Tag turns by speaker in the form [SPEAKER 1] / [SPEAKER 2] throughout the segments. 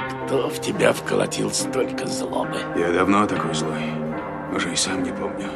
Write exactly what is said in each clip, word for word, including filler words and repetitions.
[SPEAKER 1] Кто в тебя вколотил столько злобы?
[SPEAKER 2] Я давно такой злой, уже и сам не помню.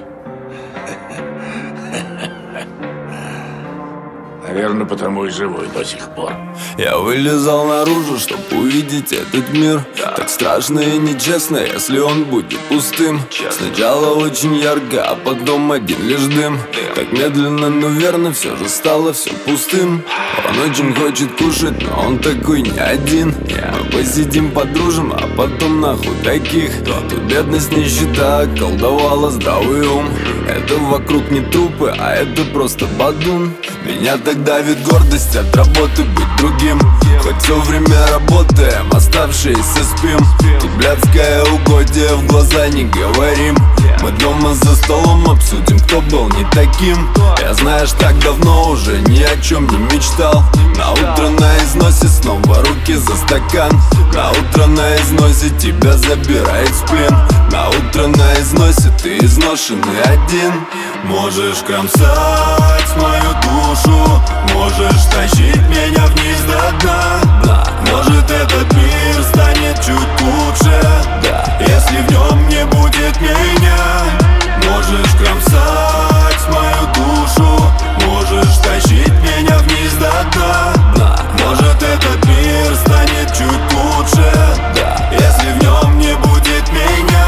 [SPEAKER 1] Наверное, потому и живой до сих пор.
[SPEAKER 3] Я вылезал наружу, чтоб увидеть этот мир. Так страшно и нечестно, если он будет пустым. Сначала очень ярко, а потом один лишь дым. Так медленно, но верно, все же стало все пустым. Он очень хочет кушать, но он такой не один. Мы посидим, подружим, а потом нахуй таких. Тут бедность, нищета колдовала здравый ум. Это вокруг не трупы, а это просто бадун. Меня так давит гордость от работы быть другим. Хоть все время работаем, оставшиеся спим. Тут блядское угодье, в глаза не говорим. Мы дома за столом обсудим, кто был не таким. Я, знаешь, так давно уже ни о чем не мечтал. На утро на износе снова руки за стакан. На утро на износе тебя забирает в плен. На утро на износе ты изношенный один. Можешь кромсать мою душу, можешь тащить меня вниз до дна. Может, этот мир станет чуть лучше, если в нем не будет меня. Можешь кромсать мою душу, можешь тащить меня вниз до дна. Может, этот мир станет чуть лучше, если в нем не будет меня.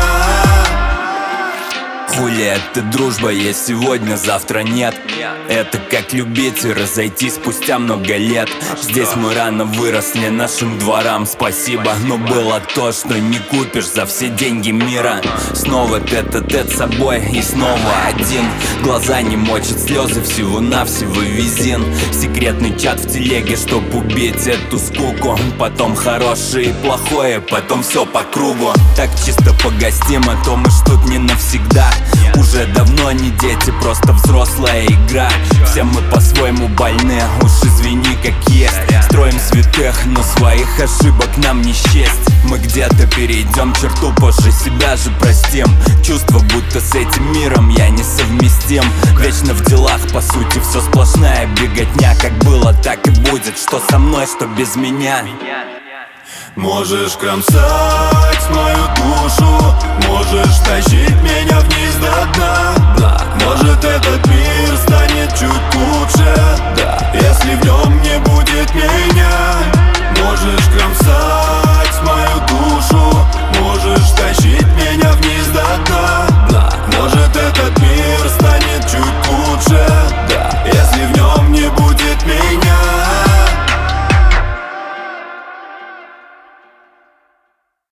[SPEAKER 3] Хули это дружба, есть сегодня, завтра нет. Это как любить и разойтись спустя много лет. Здесь мы рано выросли, нашим дворам спасибо. Но было то, что не купишь за все деньги мира. Снова тет-а-тет с собой и снова один. Глаза не мочат слезы, всего-навсего визин. Секретный чат в телеге, чтоб убить эту скуку. Потом хорошее и плохое, потом все по кругу. Так чисто погостим, а то мы ж тут не навсегда. Уже давно не дети, просто взрослая игра. Все мы по-своему больны, уж извини как есть. Строим святых, но своих ошибок нам не счесть. Мы где-то перейдем черту, позже себя же простим. Чувство, будто с этим миром я несовместим. Вечно в делах, по сути, все сплошная беготня. Как было, так и будет, что со мной, что без меня. Можешь кромсать мою душу, можешь тащить меня вниз до дна. Может, этот мир станет чуть лучше, если в нем не будет меня. Можешь кромсать